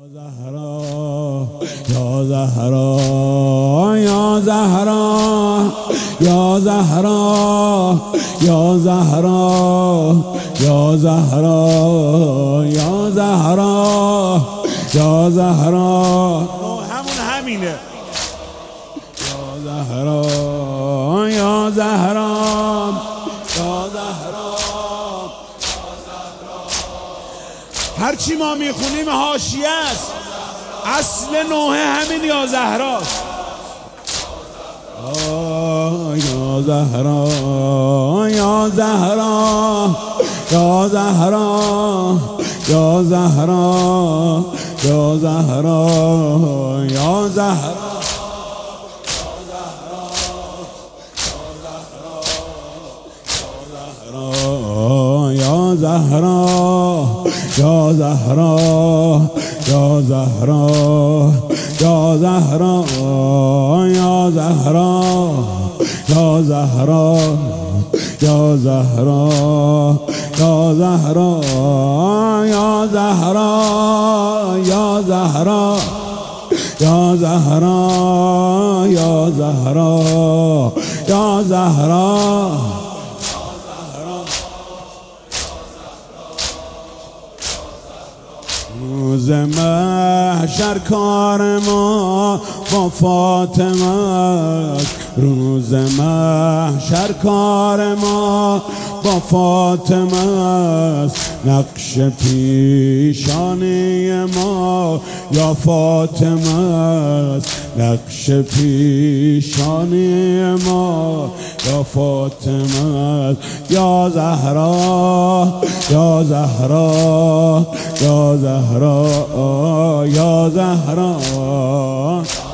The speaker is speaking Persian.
زهرا یا زهرا یا زهرا یا زهرا یا زهرا یا زهرا یا زهرا یا زهرا همینه یا زهرا یا زهرا یا زهرا. هرچی ما میخونیم حاشیه است، اصل نوحه همین یا زهراست. یا زهرا یا زهرا یا زهرا یا زهرا یا زهرا یا زهرا یا زهرا یا زهرا یا زهرا یا زهرا یا زهرا یا زهرا یا زهرا یا زهرا یا زهرا یا زهرا یا زهرا یا زهرا یا زهرا. روز محشر کار ما با فاطمه است، روز محشر کار ما با فاطمه است. نقش پیشانی ما یا فاطمه است، نقش پیشانی ما یا فاطمه است. یا زهرا یا زهرا یا زهرا یا زهرا